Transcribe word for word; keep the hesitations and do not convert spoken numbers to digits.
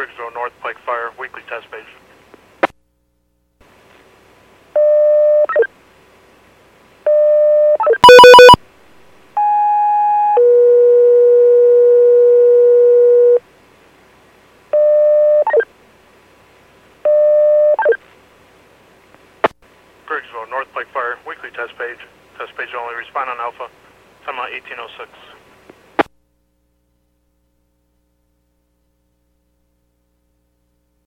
Briggsville, North Pike Fire, weekly test page. Briggsville, North Pike Fire, weekly test page. Test page only, respond on Alpha. Time out eighteen oh six.